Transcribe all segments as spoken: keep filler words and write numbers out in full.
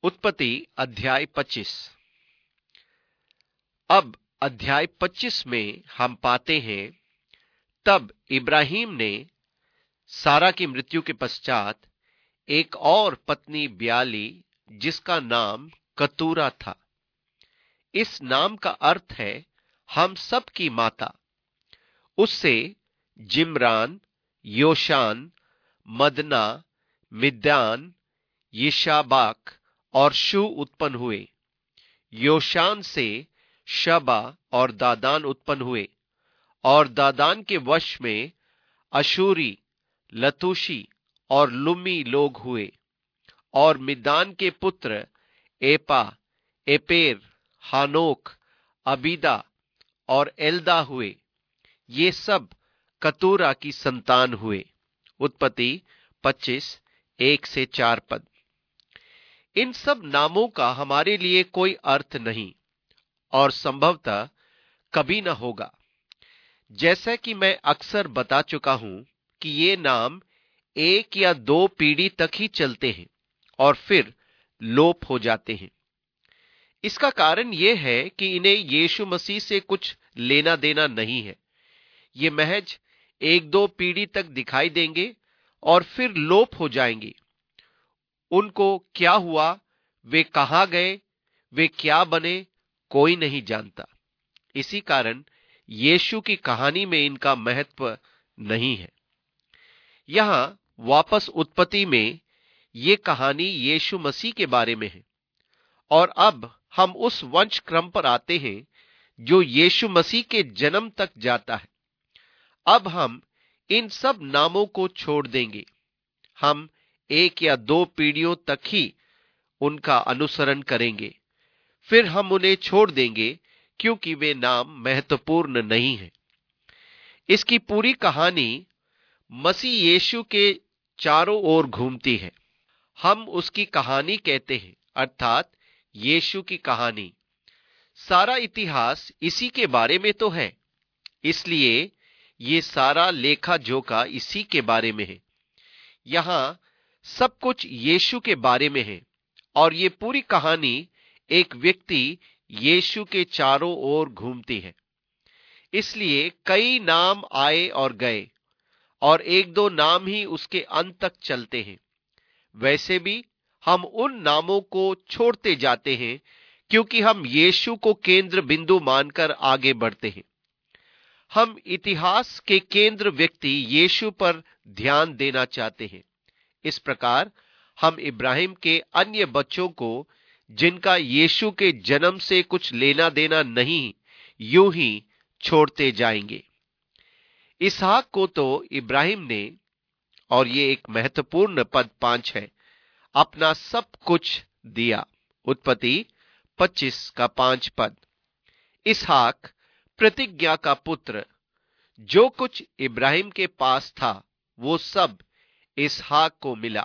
उत्पत्ति अध्याय पच्चीस। अब अध्याय पच्चीस में हम पाते हैं, तब इब्राहिम ने सारा की मृत्यु के पश्चात एक और पत्नी ब्याह ली जिसका नाम कतूरा था। इस नाम का अर्थ है हम सब की माता। उससे जिम्रान, योशान, मदना, मिद्यान, यिशाबाक और शू उत्पन्न हुए। योशान से शबा और दादान उत्पन्न हुए और दादान के वश में अशूरी, लतूशी और लुम्मी लोग हुए। और मिद्यान के पुत्र एपा, एपेर, हानोक, अबीदा और एल्दा हुए। ये सब कतूरा की संतान हुए। उत्पत्ति पच्चीस एक से चार पद। इन सब नामों का हमारे लिए कोई अर्थ नहीं और संभवतः कभी न होगा। जैसा कि मैं अक्सर बता चुका हूं कि ये नाम एक या दो पीढ़ी तक ही चलते हैं और फिर लोप हो जाते हैं। इसका कारण यह है कि इन्हें यीशु मसीह से कुछ लेना देना नहीं है। ये महज एक दो पीढ़ी तक दिखाई देंगे और फिर लोप हो जाएंगे। उनको क्या हुआ, वे कहां गए, वे क्या बने, कोई नहीं जानता। इसी कारण यीशु की कहानी में इनका महत्व नहीं है। यहां वापस उत्पत्ति में ये कहानी यीशु मसीह के बारे में है। और अब हम उस वंश क्रम पर आते हैं जो यीशु मसीह के जन्म तक जाता है। अब हम इन सब नामों को छोड़ देंगे। हम एक या दो पीढ़ियों तक ही उनका अनुसरण करेंगे, फिर हम उन्हें छोड़ देंगे क्योंकि वे नाम महत्वपूर्ण नहीं हैं। इसकी पूरी कहानी मसीह यीशु के चारों ओर घूमती है। हम उसकी कहानी कहते हैं, अर्थात यीशु की कहानी। सारा इतिहास इसी के बारे में तो है, इसलिए ये सारा लेखा जोखा इसी के बारे में है। यहां सब कुछ यीशु के बारे में है और ये पूरी कहानी एक व्यक्ति यीशु के चारों ओर घूमती है। इसलिए कई नाम आए और गए और एक दो नाम ही उसके अंत तक चलते हैं। वैसे भी हम उन नामों को छोड़ते जाते हैं क्योंकि हम यीशु को केंद्र बिंदु मानकर आगे बढ़ते हैं। हम इतिहास के केंद्र व्यक्ति यीशु पर ध्यान देना चाहते हैं। इस प्रकार हम इब्राहिम के अन्य बच्चों को, जिनका यीशु के जन्म से कुछ लेना देना नहीं, यूं ही छोड़ते जाएंगे। इसहाक को तो इब्राहिम ने, और ये एक महत्वपूर्ण पद पांच है, अपना सब कुछ दिया। उत्पत्ति पच्चीस का पांच पद। इसहाक प्रतिज्ञा का पुत्र। जो कुछ इब्राहिम के पास था वो सब इसहाक को मिला,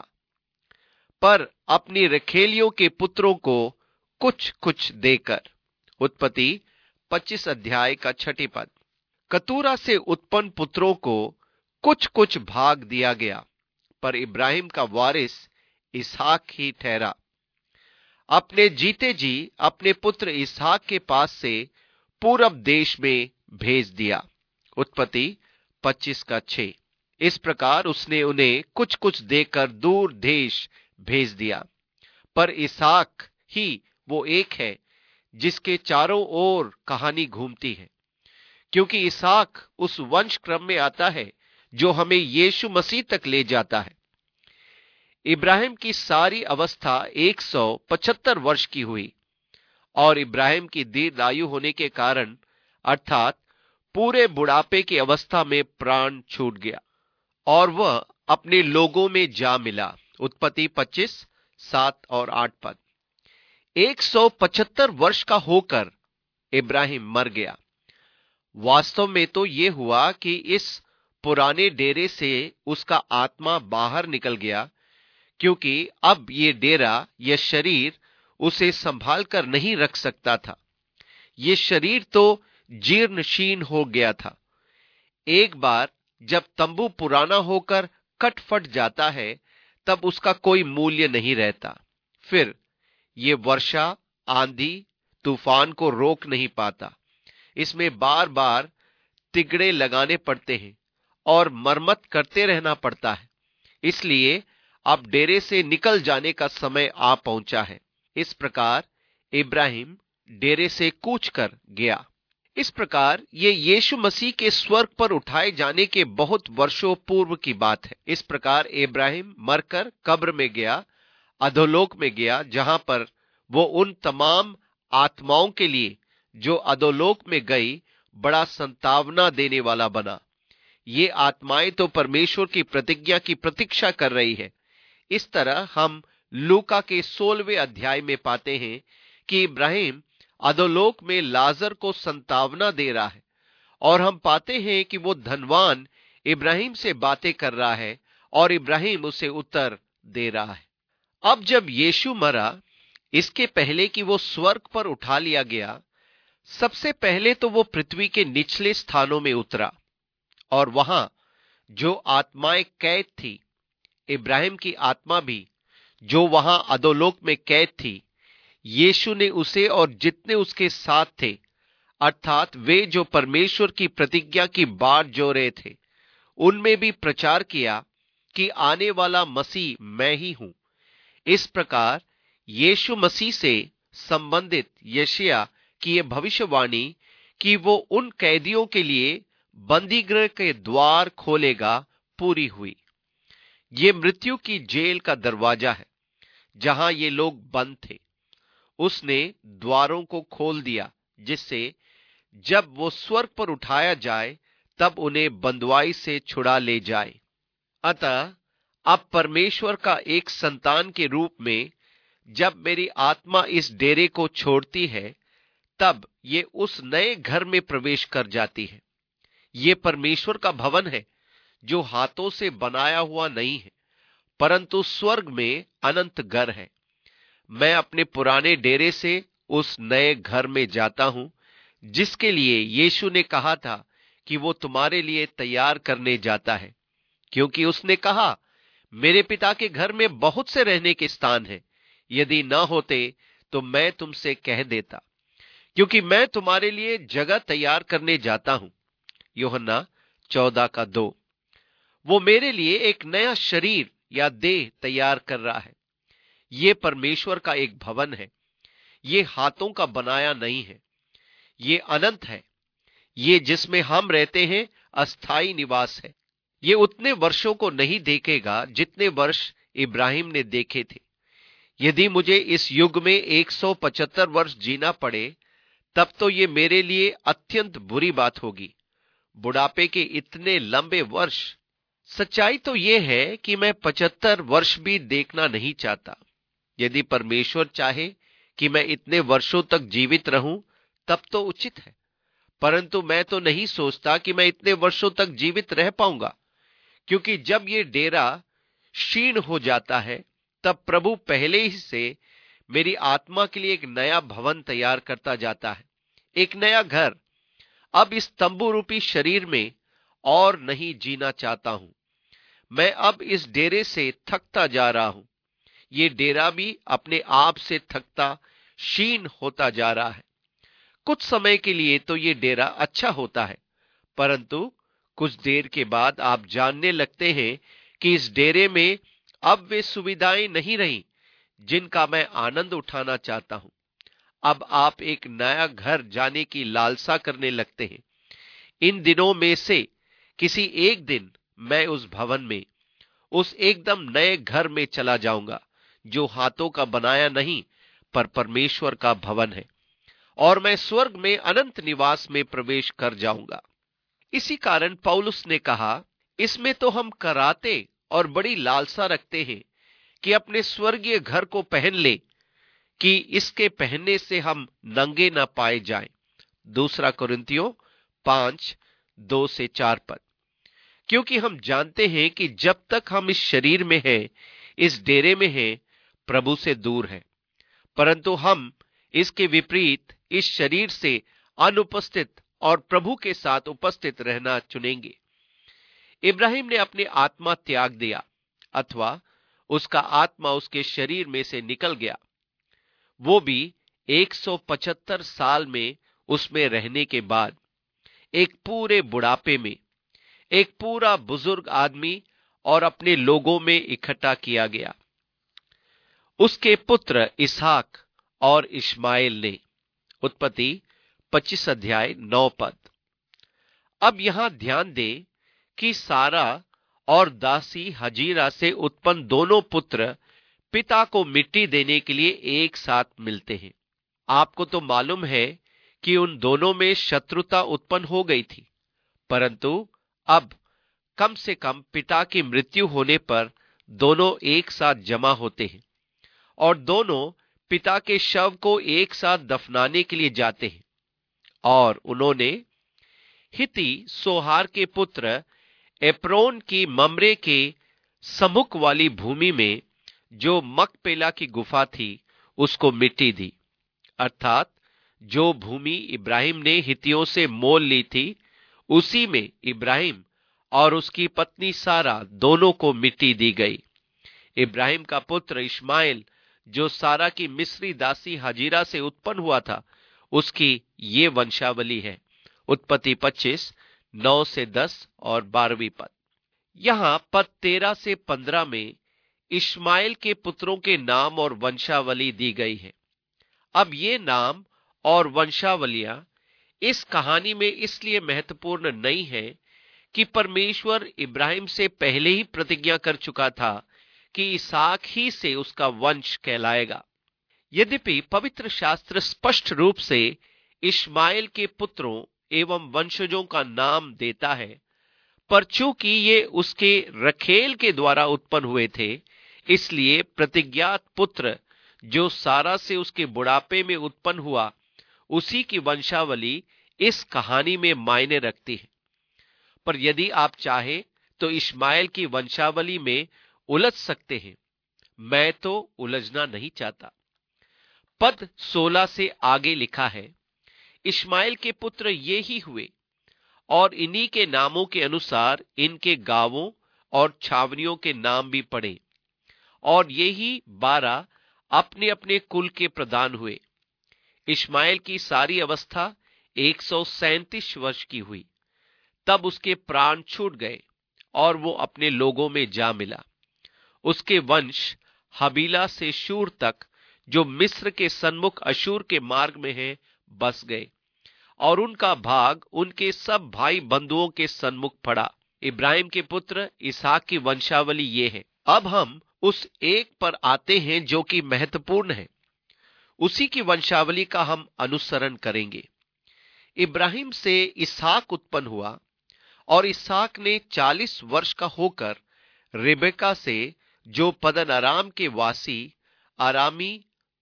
पर अपनी रखेलियों के पुत्रों को कुछ कुछ देकर। उत्पत्ति पच्चीस अध्याय का छठी पद। कतूरा से उत्पन्न पुत्रों को कुछ कुछ भाग दिया गया, पर इब्राहिम का वारिस इसहाक ही ठहरा। अपने जीते जी अपने पुत्र इसहाक के पास से पूरब देश में भेज दिया। उत्पत्ति पच्चीस का छह। इस प्रकार उसने उन्हें कुछ कुछ देकर दूर देश भेज दिया। पर इसहाक ही वो एक है जिसके चारों ओर कहानी घूमती है, क्योंकि इसहाक उस वंश क्रम में आता है जो हमें यीशु मसीह तक ले जाता है। इब्राहिम की सारी अवस्था एक सौ पचहत्तर वर्ष की हुई और इब्राहिम की दीर्घ आयु होने के कारण, अर्थात पूरे बुढ़ापे की अवस्था में प्राण छूट गया और वह अपने लोगों में जा मिला। उत्पत्ति पच्चीस सात और आठ पद। एक सौ पचहत्तर वर्ष का होकर इब्राहिम मर गया। वास्तव में तो यह हुआ कि इस पुराने डेरे से उसका आत्मा बाहर निकल गया, क्योंकि अब ये डेरा, यह शरीर उसे संभाल कर नहीं रख सकता था। ये शरीर तो जीर्ण शीर्ण हो गया था। एक बार जब तंबू पुराना होकर कट फट जाता है तब उसका कोई मूल्य नहीं रहता। फिर ये वर्षा, आंधी, तूफान को रोक नहीं पाता। इसमें बार बार तिगड़े लगाने पड़ते हैं और मरम्मत करते रहना पड़ता है। इसलिए अब डेरे से निकल जाने का समय आ पहुंचा है। इस प्रकार इब्राहिम डेरे से कूच कर गया। इस प्रकार ये यीशु मसीह के स्वर्ग पर उठाए जाने के बहुत वर्षों पूर्व की बात है। इस प्रकार इब्राहिम मरकर कब्र में गया, अधोलोक में गया, जहां पर वो उन तमाम आत्माओं के लिए जो अधोलोक में गई बड़ा संतावना देने वाला बना। ये आत्माएं तो परमेश्वर की प्रतिज्ञा की प्रतीक्षा कर रही है। इस तरह हम लूका के सोलहवें अध्याय में पाते हैं कि इब्राहिम अधोलोक में लाजर को संतावना दे रहा है, और हम पाते हैं कि वो धनवान इब्राहिम से बातें कर रहा है और इब्राहिम उसे उत्तर दे रहा है। अब जब यीशु मरा, इसके पहले कि वो स्वर्ग पर उठा लिया गया, सबसे पहले तो वो पृथ्वी के निचले स्थानों में उतरा, और वहां जो आत्माएं कैद थी, इब्राहिम की आत्मा भी जो वहां अधोलोक में कैद थी, यीशु ने उसे और जितने उसके साथ थे, अर्थात वे जो परमेश्वर की प्रतिज्ञा की बाट जो रहे थे, उनमें भी प्रचार किया कि आने वाला मसीह मैं ही हूं। इस प्रकार यीशु मसीह से संबंधित यशायाह की यह भविष्यवाणी कि वो उन कैदियों के लिए बंदीगृह के द्वार खोलेगा, पूरी हुई। ये मृत्यु की जेल का दरवाजा है जहां ये लोग बंद थे। उसने द्वारों को खोल दिया, जिससे जब वो स्वर्ग पर उठाया जाए तब उन्हें बंदवाई से छुड़ा ले जाए। अतः अब परमेश्वर का एक संतान के रूप में जब मेरी आत्मा इस डेरे को छोड़ती है, तब ये उस नए घर में प्रवेश कर जाती है। ये परमेश्वर का भवन है जो हाथों से बनाया हुआ नहीं है, परंतु स्वर्ग में अनंत घर है। मैं अपने पुराने डेरे से उस नए घर में जाता हूं, जिसके लिए यीशु ने कहा था कि वो तुम्हारे लिए तैयार करने जाता है, क्योंकि उसने कहा, मेरे पिता के घर में बहुत से रहने के स्थान हैं, यदि न होते तो मैं तुमसे कह देता, क्योंकि मैं तुम्हारे लिए जगह तैयार करने जाता हूं। यूहन्ना चौदह का दो। वो मेरे लिए एक नया शरीर या देह तैयार कर रहा है। ये परमेश्वर का एक भवन है। ये हाथों का बनाया नहीं है, ये अनंत है। ये जिसमें हम रहते हैं अस्थाई निवास है। ये उतने वर्षों को नहीं देखेगा जितने वर्ष इब्राहिम ने देखे थे। यदि मुझे इस युग में एक सौ पचहत्तर वर्ष जीना पड़े, तब तो ये मेरे लिए अत्यंत बुरी बात होगी। बुढ़ापे के इतने लंबे वर्ष। सच्चाई तो यह है कि मैं पचहत्तर वर्ष भी देखना नहीं चाहता। यदि परमेश्वर चाहे कि मैं इतने वर्षों तक जीवित रहूं, तब तो उचित है, परंतु मैं तो नहीं सोचता कि मैं इतने वर्षों तक जीवित रह पाऊंगा, क्योंकि जब ये डेरा क्षीण हो जाता है, तब प्रभु पहले ही से मेरी आत्मा के लिए एक नया भवन तैयार करता जाता है, एक नया घर। अब इस तंबू रूपी शरीर में और नहीं जीना चाहता हूं। मैं अब इस डेरे से थकता जा रहा हूं। ये डेरा भी अपने आप से थकता, क्षीण होता जा रहा है। कुछ समय के लिए तो ये डेरा अच्छा होता है, परंतु कुछ देर के बाद आप जानने लगते हैं कि इस डेरे में अब वे सुविधाएं नहीं रही जिनका मैं आनंद उठाना चाहता हूं। अब आप एक नया घर जाने की लालसा करने लगते हैं। इन दिनों में से किसी एक दिन मैं उस भवन में, उस एकदम नए घर में चला जाऊंगा जो हाथों का बनाया नहीं पर परमेश्वर का भवन है, और मैं स्वर्ग में अनंत निवास में प्रवेश कर जाऊंगा। इसी कारण पौलुस ने कहा, इसमें तो हम कराते और बड़ी लालसा रखते हैं कि अपने स्वर्गीय घर को पहन ले, कि इसके पहनने से हम नंगे न पाए जाएं। दूसरा कुरिन्थियों पांच दो से चार पद। क्योंकि हम जानते हैं कि जब तक हम इस शरीर में हैं, इस डेरे में हैं, प्रभु से दूर हैं, परंतु हम इसके विपरीत इस शरीर से अनुपस्थित और प्रभु के साथ उपस्थित रहना चुनेंगे। इब्राहिम ने अपनी आत्मा त्याग दिया, अथवा उसका आत्मा उसके शरीर में से निकल गया। वो भी एक सौ पचहत्तर साल में उसमें रहने के बाद, एक पूरे बुढ़ापे में एक पूरा बुजुर्ग आदमी और अपने लोगों में इकट्ठा किया गया। उसके पुत्र इसहाक और इश्माएल ने। उत्पत्ति पच्चीस अध्याय नौ पद। अब यहां ध्यान दें कि सारा और दासी हजीरा से उत्पन्न दोनों पुत्र पिता को मिट्टी देने के लिए एक साथ मिलते हैं। आपको तो मालूम है कि उन दोनों में शत्रुता उत्पन्न हो गई थी, परंतु अब कम से कम पिता की मृत्यु होने पर दोनों एक साथ जमा होते हैं और दोनों पिता के शव को एक साथ दफनाने के लिए जाते हैं। और उन्होंने हिती सोहार के पुत्र एप्रोन की ममरे के सम्मुख वाली भूमि में, जो मकपेला की गुफा थी, उसको मिट्टी दी। अर्थात जो भूमि इब्राहिम ने हितियों से मोल ली थी, उसी में इब्राहिम और उसकी पत्नी सारा दोनों को मिट्टी दी गई। इब्राहिम का पुत्र इश्माएल, जो सारा की मिस्री दासी हजीरा से उत्पन्न हुआ था, उसकी ये वंशावली है। उत्पत्ति पच्चीस नौ से दस और बारहवीं पद। यहां पद तेरह से पंद्रह में इश्माएल के पुत्रों के नाम और वंशावली दी गई है। अब ये नाम और वंशावलियां इस कहानी में इसलिए महत्वपूर्ण नहीं है कि परमेश्वर इब्राहिम से पहले ही प्रतिज्ञा कर चुका था कि इसहाक ही से उसका वंश कहलाएगा। यद्यपि पवित्र शास्त्र स्पष्ट रूप से इश्माएल के पुत्रों एवं वंशजों का नाम देता है, पर चूंकि ये उसके रखेल के द्वारा उत्पन्न हुए थे, इसलिए प्रतिज्ञात पुत्र जो सारा से उसके बुढ़ापे में उत्पन्न हुआ, उसी की वंशावली इस कहानी में मायने रखती है। पर यदि आप चाहे तो इश्माएल की वंशावली में उलझ सकते हैं। मैं तो उलझना नहीं चाहता। पद सोलह से आगे लिखा है, इश्माएल के पुत्र ये ही हुए और इन्हीं के नामों के अनुसार इनके गांवों और छावनियों के नाम भी पड़े, और ये ही बारह अपने अपने कुल के प्रधान हुए। इश्माएल की सारी अवस्था एक सौ सैंतीस वर्ष की हुई, तब उसके प्राण छूट गए और वो अपने लोगों में जा मिला। उसके वंश हबीला से शूर तक, जो मिस्र के सन्मुख अशूर के मार्ग में है, बस गए, और उनका भाग उनके सब भाई बंधुओं के सन्मुख पड़ा। इब्राहिम के पुत्र इसहाक की वंशावली ये है। अब हम उस एक पर आते हैं जो कि महत्वपूर्ण है। उसी की वंशावली का हम अनुसरण करेंगे। इब्राहिम से इसहाक उत्पन्न हुआ और इसहाक ने चालीस वर्ष का होकर रिबेका से, जो पदन अराम के वासी आरामी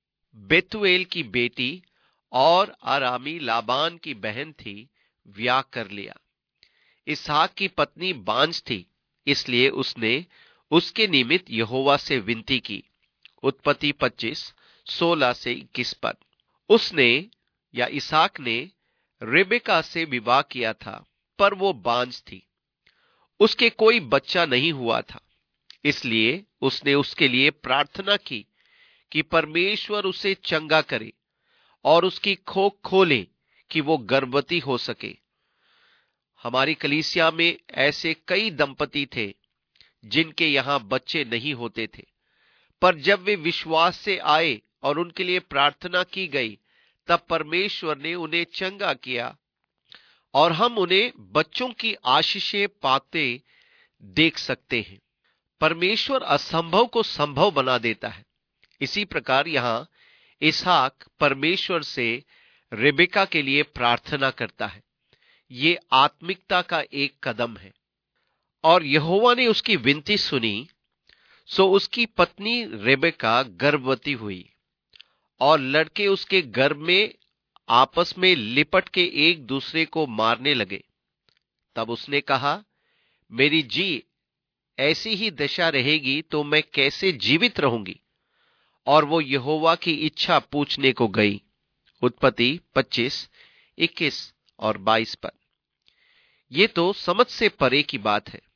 बेतुएल की बेटी और आरामी लाबान की बहन थी, ब्याह कर लिया। इसहाक की पत्नी बांझ थी, इसलिए उसने उसके निमित्त यहोवा से विनती की। उत्पत्ति पच्चीस सोलह से इक्कीस पद। उसने या इसहाक ने रिबेका से विवाह किया था, पर वो बांझ थी, उसके कोई बच्चा नहीं हुआ था। इसलिए उसने उसके लिए प्रार्थना की कि परमेश्वर उसे चंगा करे और उसकी खोख खोले कि वो गर्भवती हो सके। हमारी कलीसिया में ऐसे कई दंपति थे जिनके यहां बच्चे नहीं होते थे, पर जब वे विश्वास से आए और उनके लिए प्रार्थना की गई, तब परमेश्वर ने उन्हें चंगा किया और हम उन्हें बच्चों की आशीषें पाते देख सकते हैं। परमेश्वर असंभव को संभव बना देता है। इसी प्रकार यहां इसहाक परमेश्वर से रिबेका के लिए प्रार्थना करता है। ये आत्मिकता का एक कदम है, और यहोवा ने उसकी विनती सुनी, सो उसकी पत्नी रिबेका गर्भवती हुई और लड़के उसके गर्भ में आपस में लिपट के एक दूसरे को मारने लगे। तब उसने कहा, मेरी जी ऐसी ही दशा रहेगी तो मैं कैसे जीवित रहूंगी? और वो यहोवा की इच्छा पूछने को गई। उत्पत्ति पच्चीस इक्कीस और बाईस पद। ये तो समझ से परे की बात है।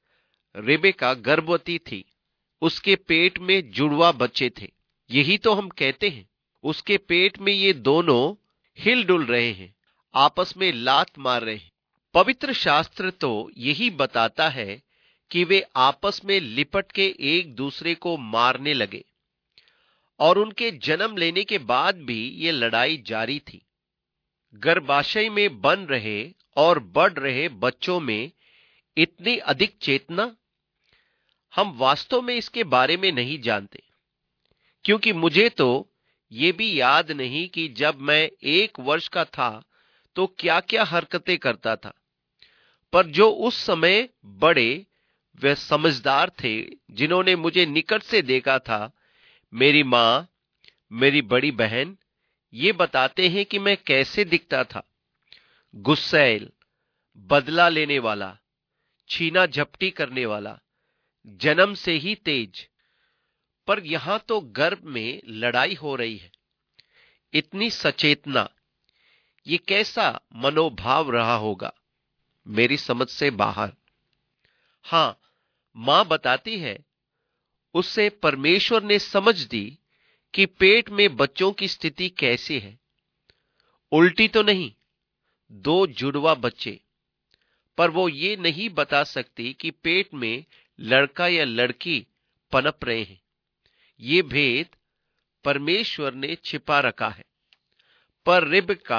रिबेका गर्भवती थी, उसके पेट में जुड़वा बच्चे थे। यही तो हम कहते हैं, उसके पेट में ये दोनों हिल डुल रहे हैं, आपस में लात मार रहे हैं। पवित्र शास्त्र तो यही बताता है कि वे आपस में लिपट के एक दूसरे को मारने लगे, और उनके जन्म लेने के बाद भी ये लड़ाई जारी थी। गर्भाशय में बन रहे और बढ़ रहे बच्चों में इतनी अधिक चेतना, हम वास्तव में इसके बारे में नहीं जानते, क्योंकि मुझे तो ये भी याद नहीं कि जब मैं एक वर्ष का था तो क्या क्या हरकतें करता था। पर जो उस समय बड़े वे समझदार थे, जिन्होंने मुझे निकट से देखा था, मेरी मां, मेरी बड़ी बहन, ये बताते हैं कि मैं कैसे दिखता था। गुस्सैल, बदला लेने वाला, छीना झपटी करने वाला, जन्म से ही तेज। पर यहां तो गर्भ में लड़ाई हो रही है। इतनी सचेतना, ये कैसा मनोभाव रहा होगा, मेरी समझ से बाहर। हां, मां बताती है, उससे परमेश्वर ने समझ दी कि पेट में बच्चों की स्थिति कैसी है। उल्टी तो नहीं, दो जुड़वा बच्चे, पर वो ये नहीं बता सकती कि पेट में लड़का या लड़की पनप रहे हैं। ये भेद परमेश्वर ने छिपा रखा है। पर रिबका,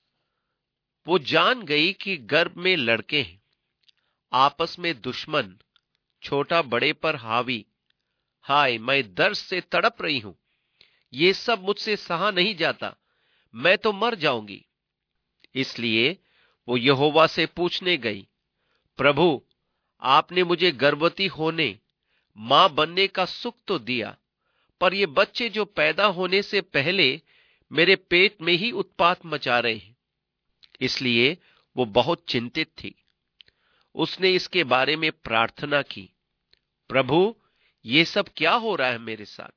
वो जान गई कि गर्भ में लड़के हैं, आपस में दुश्मन, छोटा बड़े पर हावी। हाय, मैं दर्द से तड़प रही हूं, ये सब मुझसे सहा नहीं जाता, मैं तो मर जाऊंगी। इसलिए वो यहोवा से पूछने गई, प्रभु, आपने मुझे गर्भवती होने, मां बनने का सुख तो दिया, पर ये बच्चे जो पैदा होने से पहले मेरे पेट में ही उत्पात मचा रहे हैं। इसलिए वो बहुत चिंतित थी। उसने इसके बारे में प्रार्थना की, प्रभु, ये सब क्या हो रहा है मेरे साथ?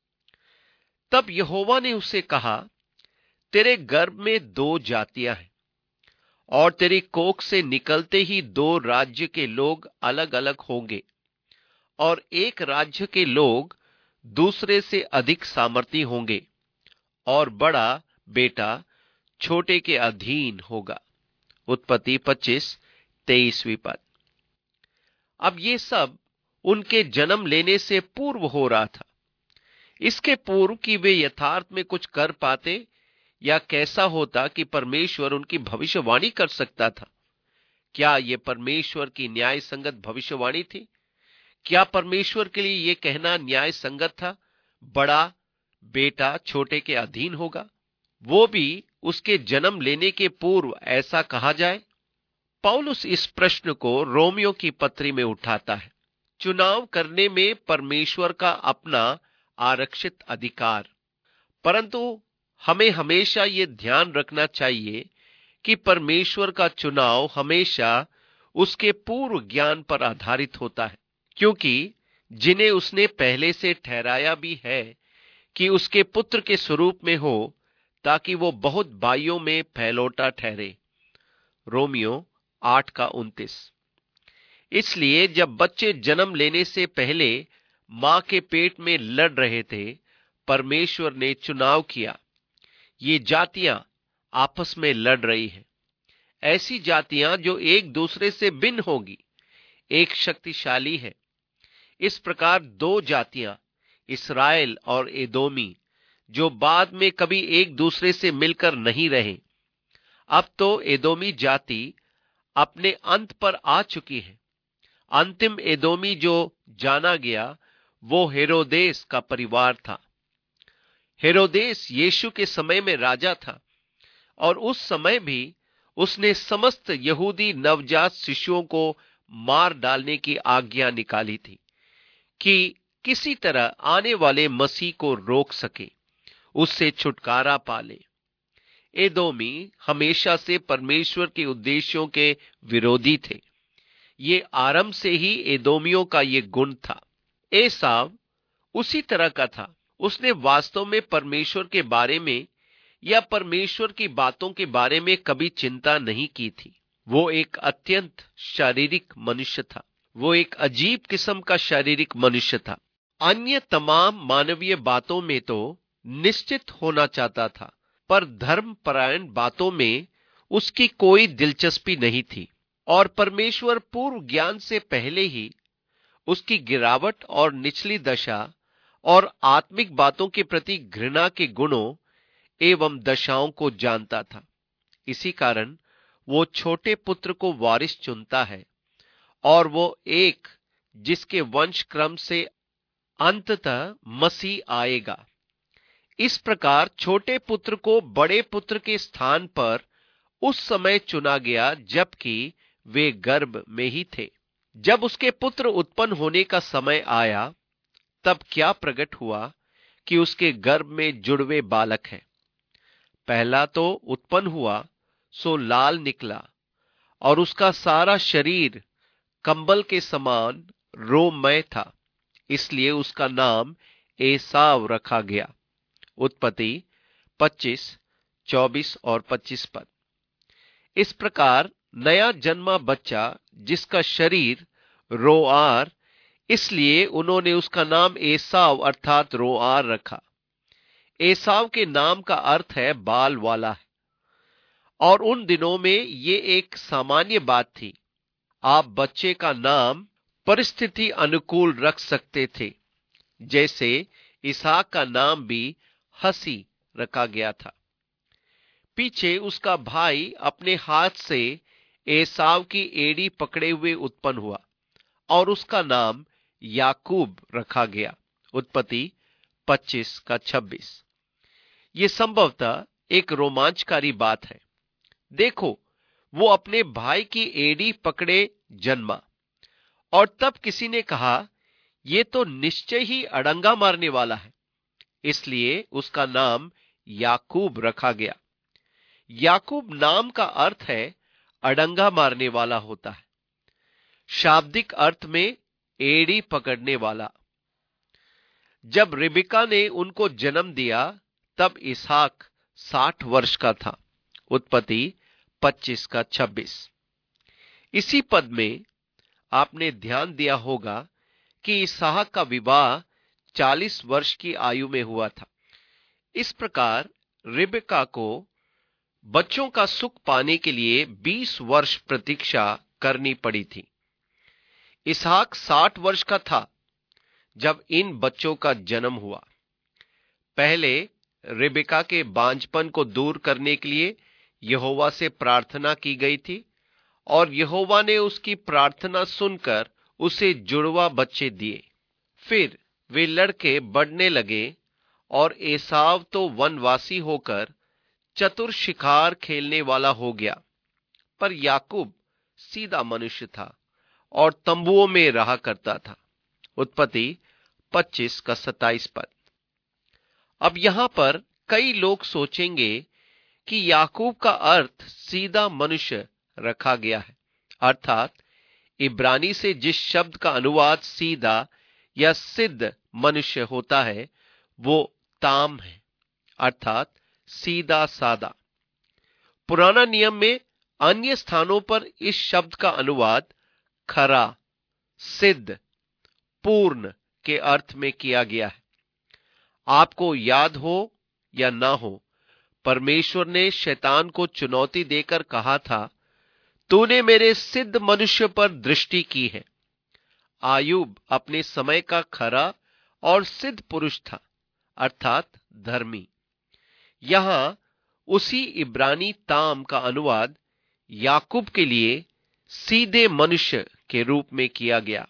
तब यहोवा ने उससे कहा, तेरे गर्भ में दो जातियां हैं, और तेरी कोख से निकलते ही दो राज्य के लोग अलग अलग होंगे, और एक राज्य के लोग दूसरे से अधिक सामर्थी होंगे, और बड़ा बेटा छोटे के अधीन होगा। उत्पत्ति पच्चीस तेईसवीं पद। अब ये सब उनके जन्म लेने से पूर्व हो रहा था। इसके पूर्व कि वे यथार्थ में कुछ कर पाते, या कैसा होता कि परमेश्वर उनकी भविष्यवाणी कर सकता था। क्या यह परमेश्वर की न्याय संगत भविष्यवाणी थी? क्या परमेश्वर के लिए यह कहना न्याय संगत था, बड़ा बेटा छोटे के अधीन होगा, वो भी उसके जन्म लेने के पूर्व ऐसा कहा जाए? पौलुस इस प्रश्न को रोमियो की पत्री में उठाता है। चुनाव करने में परमेश्वर का अपना आरक्षित अधिकार, परंतु हमें हमेशा ये ध्यान रखना चाहिए कि परमेश्वर का चुनाव हमेशा उसके पूर्व ज्ञान पर आधारित होता है, क्योंकि जिन्हें उसने पहले से ठहराया भी है कि उसके पुत्र के स्वरूप में हो, ताकि वो बहुत भाइयों में फैलौटा ठहरे। रोमियो आठ का उनतीस। इसलिए जब बच्चे जन्म लेने से पहले मां के पेट में लड़ रहे थे, परमेश्वर ने चुनाव किया। ये जातियां आपस में लड़ रही हैं, ऐसी जातियां जो एक दूसरे से भिन्न होगी, एक शक्तिशाली है। इस प्रकार दो जातियां, इस्राएल और एदोमी, जो बाद में कभी एक दूसरे से मिलकर नहीं रहे। अब तो एदोमी जाति अपने अंत पर आ चुकी है। अंतिम एदोमी जो जाना गया, वो हेरोदेस का परिवार था। हेरोदेस यीशु के समय में राजा था, और उस समय भी उसने समस्त यहूदी नवजात शिशुओं को मार डालने की आज्ञा निकाली थी, कि किसी तरह आने वाले मसीह को रोक सके, उससे छुटकारा पाले। एदोमी हमेशा से परमेश्वर के उद्देश्यों के विरोधी थे। ये आरंभ से ही एदोमियों का ये गुण था। एसाव उसी तरह का था। उसने वास्तव में परमेश्वर के बारे में या परमेश्वर की बातों के बारे में कभी चिंता नहीं की थी। वो एक अत्यंत शारीरिक मनुष्य था। वो एक अजीब किस्म का शारीरिक मनुष्य था। अन्य तमाम मानवीय बातों में तो निश्चित होना चाहता था, पर धर्मपरायण बातों में उसकी कोई दिलचस्पी नहीं थी और परमेश्वर पूर्व ज्ञान से पहले ही उसकी गिरावट और निचली दशा और आत्मिक बातों के प्रति घृणा के गुणों एवं दशाओं को जानता था। इसी कारण वो छोटे पुत्र को वारिस चुनता है और वो एक जिसके वंश क्रम से अंततः मसीह आएगा। इस प्रकार छोटे पुत्र को बड़े पुत्र के स्थान पर उस समय चुना गया जबकि वे गर्भ में ही थे। जब उसके पुत्र उत्पन्न होने का समय आया, तब क्या प्रकट हुआ कि उसके गर्भ में जुड़वे बालक हैं। पहला तो उत्पन्न हुआ सो लाल निकला और उसका सारा शरीर कंबल के समान रोममय था, इसलिए उसका नाम एसाव रखा गया। उत्पत्ति पच्चीस, चौबीस और पच्चीस पद। इस प्रकार नया जन्मा बच्चा जिसका शरीर रोआर, इसलिए उन्होंने उसका नाम एसाव अर्थात रोआर रखा। एसाव के नाम का अर्थ है बाल वाला है और उन दिनों में ये एक सामान्य बात थी। आप बच्चे का नाम परिस्थिति अनुकूल रख सकते थे, जैसे इसहाक का नाम भी हसी रखा गया था। पीछे उसका भाई अपने हाथ से एसाव की एड़ी पकड़े हुए उत्पन्न हुआ और उसका नाम याकूब रखा गया। उत्पत्ति पच्चीस का छब्बीस। ये संभवतः एक रोमांचकारी बात है। देखो, वो अपने भाई की एड़ी पकड़े जन्मा और तब किसी ने कहा ये तो निश्चय ही अड़ंगा मारने वाला है, इसलिए उसका नाम याकूब रखा गया। याकूब नाम का अर्थ है अड़ंगा मारने वाला होता है, शाब्दिक अर्थ में एड़ी पकड़ने वाला। जब रिबिका ने उनको जन्म दिया तब इसहाक साठ वर्ष का था। उत्पत्ति पच्चीस का छब्बीस। इसी पद में आपने ध्यान दिया होगा कि इसहाक का विवाह चालीस वर्ष की आयु में हुआ था। इस प्रकार रिबका को बच्चों का सुख पाने के लिए बीस वर्ष प्रतीक्षा करनी पड़ी थी। इसहाक साठ वर्ष का था जब इन बच्चों का जन्म हुआ। पहले रिबका के बांझपन को दूर करने के लिए यहोवा से प्रार्थना की गई थी और यहोवा ने उसकी प्रार्थना सुनकर उसे जुड़वा बच्चे दिए। फिर वे लड़के बढ़ने लगे और एसाव तो वनवासी होकर चतुर शिकार खेलने वाला हो गया, पर याकूब सीधा मनुष्य था और तंबुओं में रहा करता था। उत्पत्ति पच्चीस का सत्ताईस पद। अब यहां पर कई लोग सोचेंगे कि याकूब का अर्थ सीधा मनुष्य रखा गया है, अर्थात इब्रानी से जिस शब्द का अनुवाद सीधा या सिद्ध मनुष्य होता है वो ताम है, अर्थात सीधा सादा। पुराना नियम में अन्य स्थानों पर इस शब्द का अनुवाद खरा, सिद्ध, पूर्ण के अर्थ में किया गया है। आपको याद हो या ना हो, परमेश्वर ने शैतान को चुनौती देकर कहा था, तूने मेरे सिद्ध मनुष्य पर दृष्टि की है। आयूब अपने समय का खरा और सिद्ध पुरुष था, अर्थात धर्मी। यहां उसी इब्रानी ताम का अनुवाद याकूब के लिए सीधे मनुष्य के रूप में किया गया।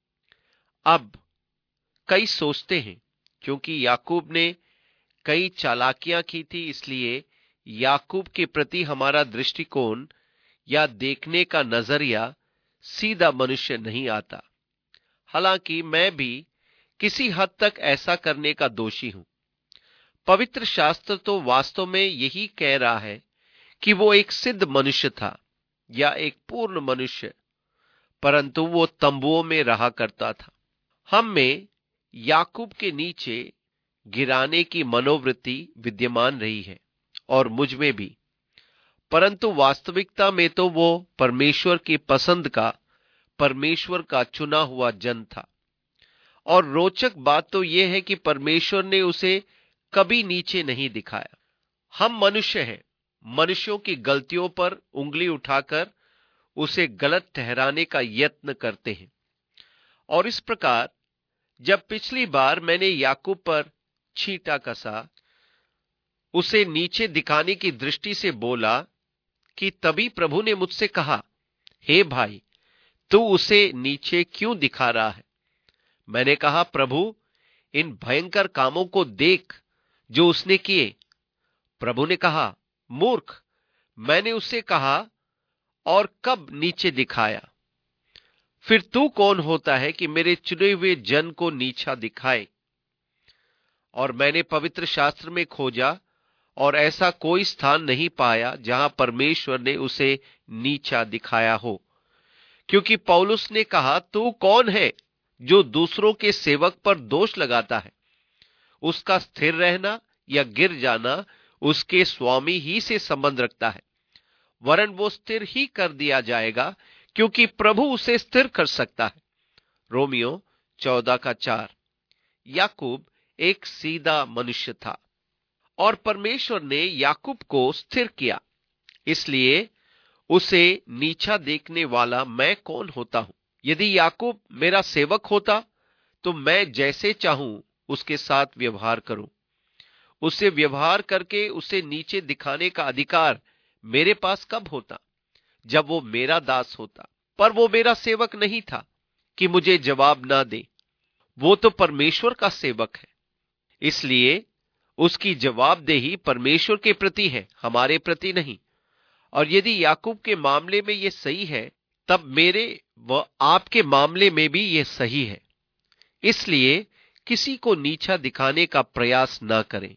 अब कई सोचते हैं क्योंकि याकूब ने कई चालाकियां की थी, इसलिए याकूब के प्रति हमारा दृष्टिकोण या देखने का नजरिया सीधा मनुष्य नहीं आता। हालांकि मैं भी किसी हद तक ऐसा करने का दोषी हूं। पवित्र शास्त्र तो वास्तव में यही कह रहा है कि वो एक सिद्ध मनुष्य था या एक पूर्ण मनुष्य, परंतु वो तंबुओं में रहा करता था। हम में याकूब के नीचे गिराने की मनोवृत्ति विद्यमान रही है और मुझ में भी, परंतु वास्तविकता में तो वो परमेश्वर की पसंद का, परमेश्वर का चुना हुआ जन था। और रोचक बात तो यह है कि परमेश्वर ने उसे कभी नीचे नहीं दिखाया। हम मनुष्य हैं, मनुष्यों की गलतियों पर उंगली उठाकर उसे गलत ठहराने का यत्न करते हैं। और इस प्रकार जब पिछली बार मैंने याकूब पर छींटा कसा, उसे नीचे दिखाने की दृष्टि से बोला, कि तभी प्रभु ने मुझसे कहा, हे भाई, तू उसे नीचे क्यों दिखा रहा है? मैंने कहा, प्रभु, इन भयंकर कामों को देख जो उसने किए। प्रभु ने कहा, मूर्ख, मैंने उससे कहा और कब नीचे दिखाया? फिर तू कौन होता है कि मेरे चुने हुए जन को नीचा दिखाए? और मैंने पवित्र शास्त्र में खोजा और ऐसा कोई स्थान नहीं पाया जहां परमेश्वर ने उसे नीचा दिखाया हो। क्योंकि पौलुस ने कहा, तू कौन है जो दूसरों के सेवक पर दोष लगाता है? उसका स्थिर रहना या गिर जाना उसके स्वामी ही से संबंध रखता है, वरन वो स्थिर ही कर दिया जाएगा, क्योंकि प्रभु उसे स्थिर कर सकता है। रोमियो चौदह का चार। याकूब एक सीधा मनुष्य था और परमेश्वर ने याकूब को स्थिर किया, इसलिए उसे नीचा देखने वाला मैं कौन होता हूं? यदि याकूब मेरा सेवक होता तो मैं जैसे चाहूं उसके साथ व्यवहार करूं। उसे व्यवहार करके उसे नीचे दिखाने का अधिकार मेरे पास कब होता? जब वो मेरा दास होता। पर वो मेरा सेवक नहीं था कि मुझे जवाब ना दे। वो तो परमेश्वर का सेवक है, इसलिए उसकी जवाबदेही परमेश्वर के प्रति है, हमारे प्रति नहीं। और यदि याकूब के मामले में यह सही है, तब मेरे व आपके मामले में भी यह सही है। इसलिए किसी को नीचा दिखाने का प्रयास ना करें।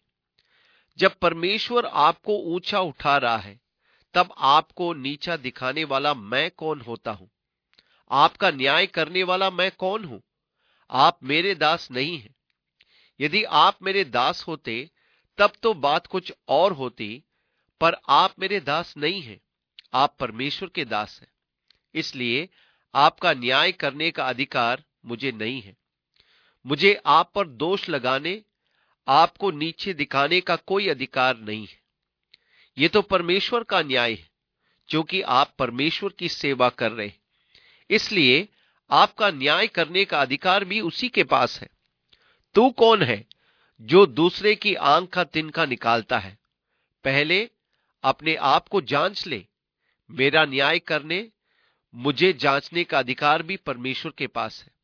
जब परमेश्वर आपको ऊंचा उठा रहा है, तब आपको नीचा दिखाने वाला मैं कौन होता हूं? आपका न्याय करने वाला मैं कौन हूं? आप मेरे दास नहीं हैं। यदि आप मेरे दास होते तब तो बात कुछ और होती, पर आप मेरे दास नहीं हैं, आप परमेश्वर के दास हैं। इसलिए आपका न्याय करने का अधिकार मुझे नहीं है। मुझे आप पर दोष लगाने, आपको नीचे दिखाने का कोई अधिकार नहीं है। यह तो परमेश्वर का न्याय है, क्योंकि आप परमेश्वर की सेवा कर रहे हैं। इसलिए आपका न्याय करने का अधिकार भी उसी के पास है। तू कौन है जो दूसरे की आंख का तिनका निकालता है? पहले अपने आप को जांच ले। मेरा न्याय करने, मुझे जांचने का अधिकार भी परमेश्वर के पास है।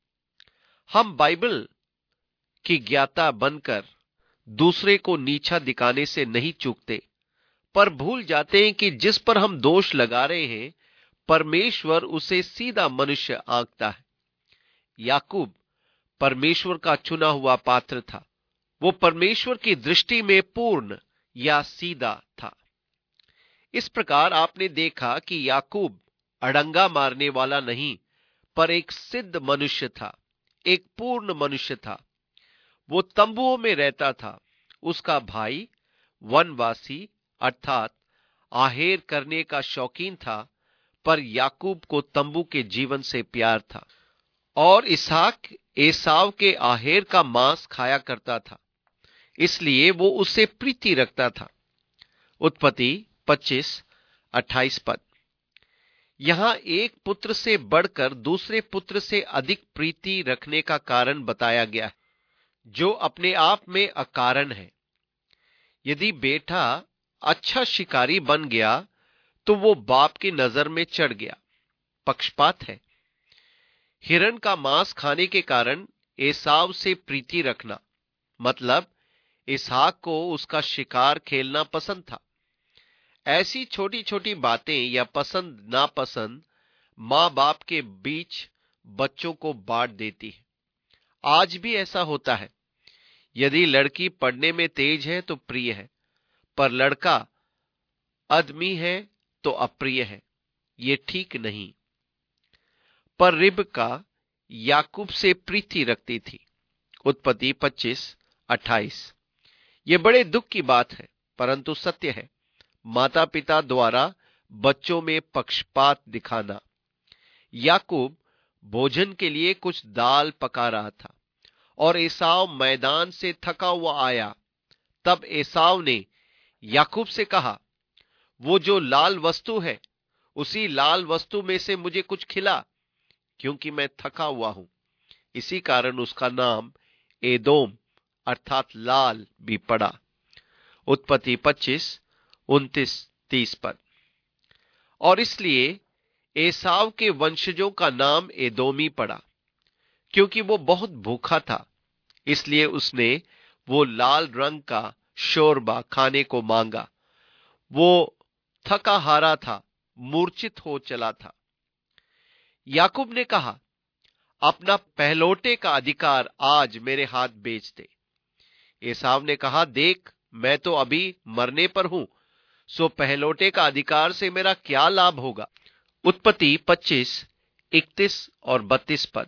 हम बाइबल की ज्ञाता बनकर दूसरे को नीचा दिखाने से नहीं चूकते, पर भूल जाते हैं कि जिस पर हम दोष लगा रहे हैं, परमेश्वर उसे सीधा मनुष्य आंकता है। याकूब परमेश्वर का चुना हुआ पात्र था। वो परमेश्वर की दृष्टि में पूर्ण या सीधा था। इस प्रकार आपने देखा कि याकूब अड़ंगा मारने वाला नहीं, पर एक सिद्ध मनुष्य था, एक पूर्ण मनुष्य था। वो तंबुओं में रहता था। उसका भाई वनवासी अर्थात आहेर करने का शौकीन था, पर याकूब को तंबू के जीवन से प्यार था। और इसहाक एसाव के आहेर का मांस खाया करता था, इसलिए वो उससे प्रीति रखता था। उत्पत्ति पच्चीस अट्ठाईस पद। यहां एक पुत्र से बढ़कर दूसरे पुत्र से अधिक प्रीति रखने का कारण बताया गया है, जो अपने आप में अकारण है। यदि बेटा अच्छा शिकारी बन गया तो वो बाप की नजर में चढ़ गया, पक्षपात है। हिरण का मांस खाने के कारण एसाव से प्रीति रखना, मतलब इसहाक को उसका शिकार खेलना पसंद था। ऐसी छोटी छोटी बातें या पसंद नापसंद मां बाप के बीच बच्चों को बांट देती है। आज भी ऐसा होता है। यदि लड़की पढ़ने में तेज है तो प्रिय है, पर लड़का अदमी है तो अप्रिय है। ये ठीक नहीं। पर रिबका याकूब से प्रीति रखती थी। उत्पत्ति पच्चीस अट्ठाईस। ये बड़े दुख की बात है, परंतु सत्य है। माता पिता द्वारा बच्चों में पक्षपात दिखाना। याकूब भोजन के लिए कुछ दाल पका रहा था और एसाव मैदान से थका हुआ आया। तब एसाव ने याकूब से कहा, वो जो लाल वस्तु है उसी लाल वस्तु में से मुझे कुछ खिला, क्योंकि मैं थका हुआ हूं। इसी कारण उसका नाम एदोम अर्थात लाल भी पड़ा। उत्पत्ति पच्चीस उनतीस तीस पद। और इसलिए एसाव के वंशजों का नाम एदोमी पड़ा, क्योंकि वो बहुत भूखा था। इसलिए उसने वो लाल रंग का शोरबा खाने को मांगा। वो थका हारा था, मूर्छित हो चला था। याकूब ने कहा, अपना पहलौठे का अधिकार आज मेरे हाथ बेच दे। एसाव ने कहा, देख, मैं तो अभी मरने पर हूं, सो पहलौठे का अधिकार से मेरा क्या लाभ होगा। उत्पत्ति पच्चीस इकतीस और बत्तीस पद।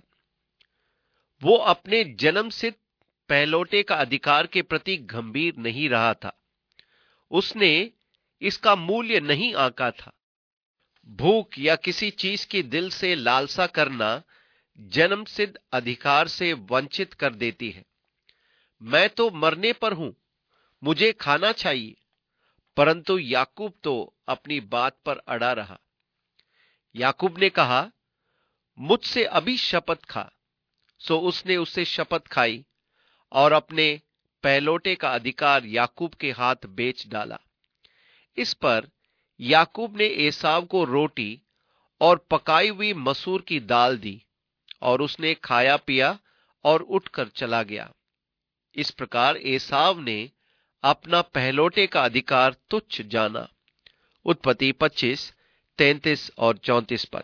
वो अपने जन्म से पहलौठे का अधिकार के प्रति गंभीर नहीं रहा था। उसने इसका मूल्य नहीं आंका था। भूख या किसी चीज की दिल से लालसा करना जन्मसिद्ध अधिकार से वंचित कर देती है। मैं तो मरने पर हूं, मुझे खाना चाहिए। परंतु याकूब तो अपनी बात पर अड़ा रहा। याकूब ने कहा, मुझसे अभी शपथ खा। सो उसने उससे शपथ खाई और अपने पहलौठे का अधिकार याकूब के हाथ बेच डाला। इस पर याकूब ने एसाव को रोटी और पकाई हुई मसूर की दाल दी, और उसने खाया पिया और उठकर चला गया। इस प्रकार एसाव ने अपना पहलौठे का अधिकार तुच्छ जाना। उत्पत्ति पच्चीस तैंतीस और चौंतीस पद।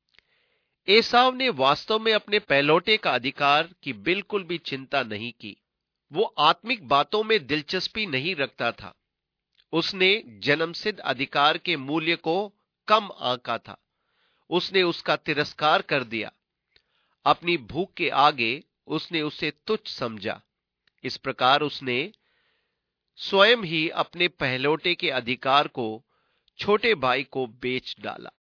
एसाव ने वास्तव में अपने पहलौठे का अधिकार की बिल्कुल भी चिंता नहीं की। वो आत्मिक बातों में दिलचस्पी नहीं रखता था। उसने जन्मसिद्ध अधिकार के मूल्य को कम आंका था। उसने उसका तिरस्कार कर दिया। अपनी भूख के आगे उसने उसे तुच्छ समझा। इस प्रकार उसने स्वयं ही अपने पहलौठे के अधिकार को छोटे भाई को बेच डाला।